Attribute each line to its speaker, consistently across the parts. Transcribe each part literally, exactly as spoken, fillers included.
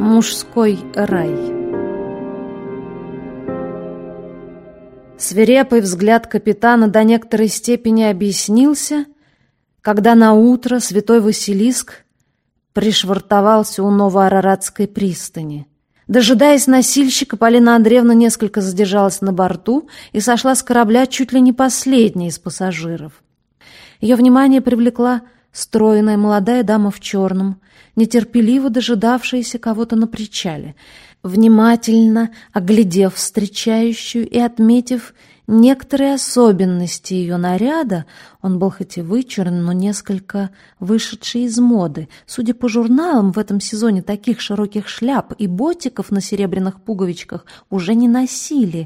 Speaker 1: Мужской рай. Свирепый взгляд капитана до некоторой степени объяснился, когда наутро святой Василиск пришвартовался у Новоараратской пристани. Дожидаясь носильщика, Полина Андреевна несколько задержалась на борту и сошла с корабля чуть ли не последней из пассажиров. Ее внимание привлекла стройная молодая дама в черном, нетерпеливо дожидавшаяся кого-то на причале. Внимательно оглядев встречающую и отметив некоторые особенности ее наряда, он был хоть и вычурен, но несколько вышедший из моды. Судя по журналам, в этом сезоне таких широких шляп и ботиков на серебряных пуговичках уже не носили.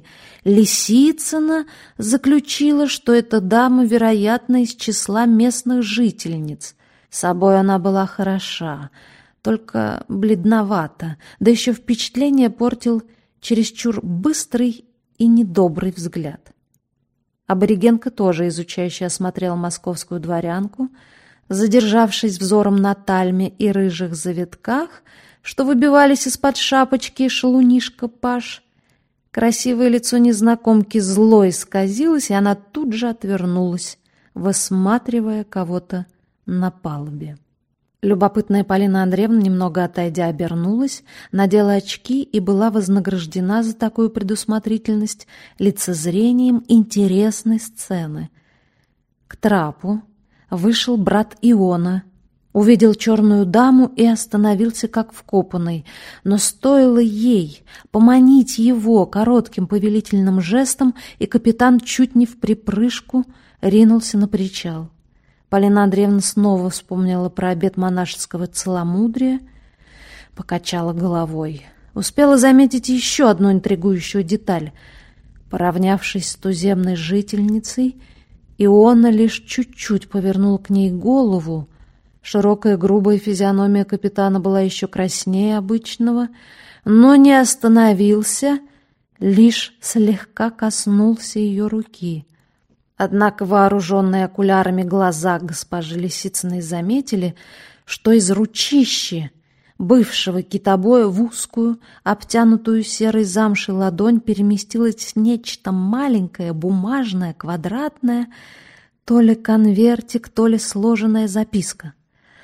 Speaker 1: Лисицына заключила, что эта дама, вероятно, из числа местных жительниц. Собой она была хороша, только бледновата, да еще впечатление портил чересчур быстрый и недобрый взгляд. Аборигенка тоже изучающе осмотрела московскую дворянку, задержавшись взором на тальме и рыжих завитках, что выбивались из-под шапочки шалунишка Паш. Красивое лицо незнакомки зло исказилось, и она тут же отвернулась, высматривая кого-то на палубе. Любопытная Полина Андреевна, немного отойдя, обернулась, надела очки и была вознаграждена за такую предусмотрительность лицезрением интересной сцены. К трапу вышел брат Иона, увидел черную даму и остановился как вкопанный, но стоило ей поманить его коротким повелительным жестом, и капитан чуть не вприпрыжку ринулся на причал. Полина Андреевна снова вспомнила про обет монашеского целомудрия, покачала головой. Успела заметить еще одну интригующую деталь. Поравнявшись с туземной жительницей, Иона лишь чуть-чуть повернул к ней голову. Широкая грубая физиономия капитана была еще краснее обычного, но не остановился, лишь слегка коснулся ее руки. Однако вооруженные окулярами глаза госпожи Лисицыной заметили, что из ручищи бывшего китобоя в узкую, обтянутую серой замшей ладонь переместилось нечто маленькое, бумажное, квадратное, то ли конвертик, то ли сложенная записка.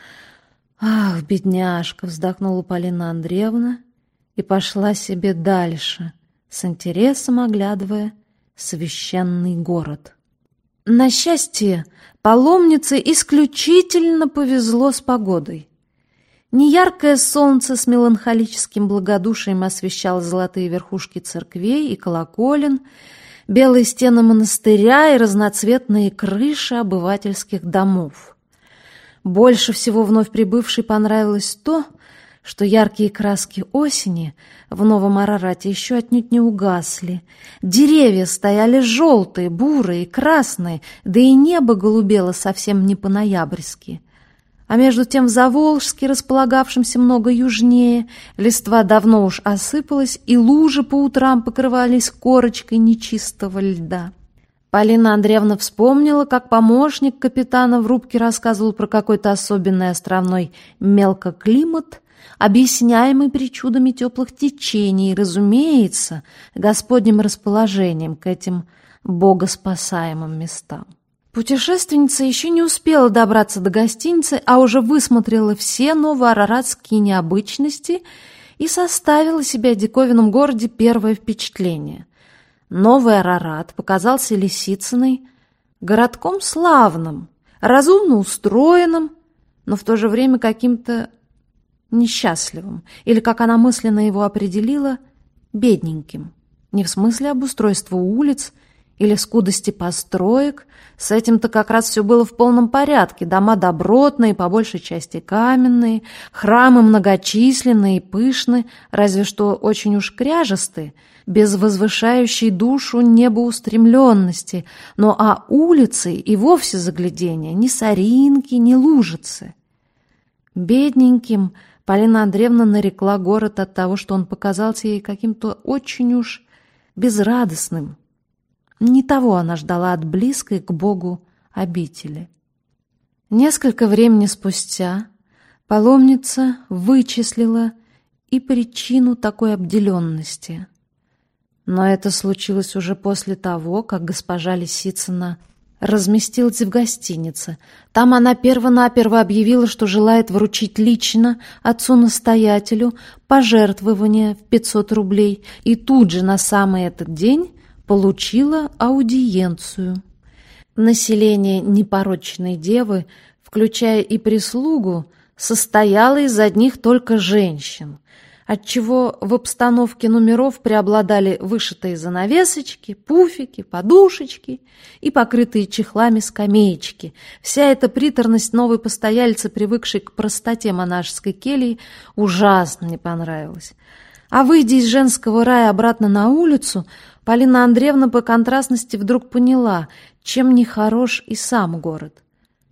Speaker 1: «Ах, бедняжка!» — вздохнула Полина Андреевна и пошла себе дальше, с интересом оглядывая священный город. На счастье, паломнице исключительно повезло с погодой. Неяркое солнце с меланхолическим благодушием освещало золотые верхушки церквей и колоколен, белые стены монастыря и разноцветные крыши обывательских домов. Больше всего вновь прибывшей понравилось то, что яркие краски осени в Новом Арарате еще отнюдь не угасли. Деревья стояли желтые, бурые, красные, да и небо голубело совсем не по-ноябрьски. А между тем в Заволжске, располагавшемся много южнее, листва давно уж осыпалась, и лужи по утрам покрывались корочкой нечистого льда. Полина Андреевна вспомнила, как помощник капитана в рубке рассказывал про какой-то особенный островной мелкоклимат, объясняемый причудами теплых течений и, разумеется, Господним расположением к этим богоспасаемым местам. Путешественница еще не успела добраться до гостиницы, а уже высмотрела все новоараратские необычности и составила себе о диковинном городе первое впечатление. Новый Арарат показался Лисицыной городком славным, разумно устроенным, но в то же время каким-то несчастливым, или, как она мысленно его определила, бедненьким. Не в смысле обустройства улиц или скудости построек, с этим-то как раз все было в полном порядке, дома добротные, по большей части каменные, храмы многочисленные и пышные, разве что очень уж кряжестые, без возвышающей душу небоустремленности, но а улицы и вовсе загляденья, ни соринки, ни лужицы. Бедненьким Полина Андреевна нарекла город от того, что он показался ей каким-то очень уж безрадостным. Не того она ждала от близкой к Богу обители. Несколько времени спустя паломница вычислила и причину такой обделенности. Но это случилось уже после того, как госпожа Лисицына разместилась в гостинице. Там она перво-наперво объявила, что желает вручить лично отцу-настоятелю пожертвование в пятьсот рублей, и тут же на самый этот день получила аудиенцию. Население непорочной девы, включая и прислугу, состояло из одних только женщин, отчего в обстановке номеров преобладали вышитые занавесочки, пуфики, подушечки и покрытые чехлами скамеечки. Вся эта приторность новой постоялицы, привыкшей к простоте монашеской кельи, ужасно не понравилась. А выйдя из женского рая обратно на улицу, Полина Андреевна по контрастности вдруг поняла, чем нехорош и сам город.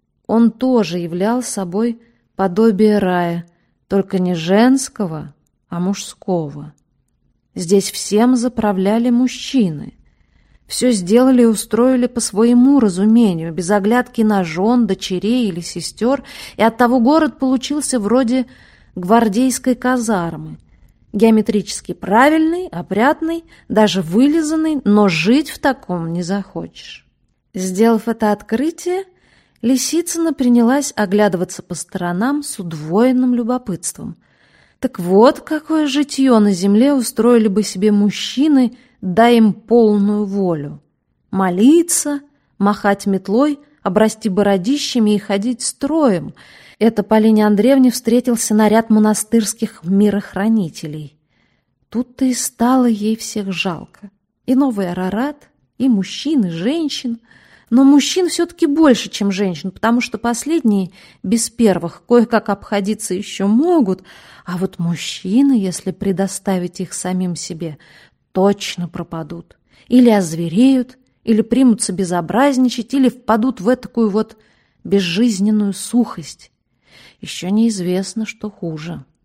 Speaker 1: Он тоже являл собой подобие рая, только не женского, а мужского. Здесь всем заправляли мужчины. Все сделали и устроили по своему разумению, без оглядки на жен, дочерей или сестер, и оттого город получился вроде гвардейской казармы. Геометрически правильный, опрятный, даже вылизанный, но жить в таком не захочешь. Сделав это открытие, Лисицына принялась оглядываться по сторонам с удвоенным любопытством. Так вот, какое житье на земле устроили бы себе мужчины, дай им полную волю. Молиться, махать метлой, обрасти бородищами и ходить строем. Это Полине Андреевне встретился наряд монастырских мирохранителей. Тут-то и стало ей всех жалко. И новый Арарат, и мужчин, и женщин. Но мужчин все-таки больше, чем женщин, потому что последние без первых кое-как обходиться еще могут, а вот мужчины, если предоставить их самим себе, точно пропадут. Или озвереют, или примутся безобразничать, или впадут в этакую вот безжизненную сухость. Еще неизвестно, что хуже.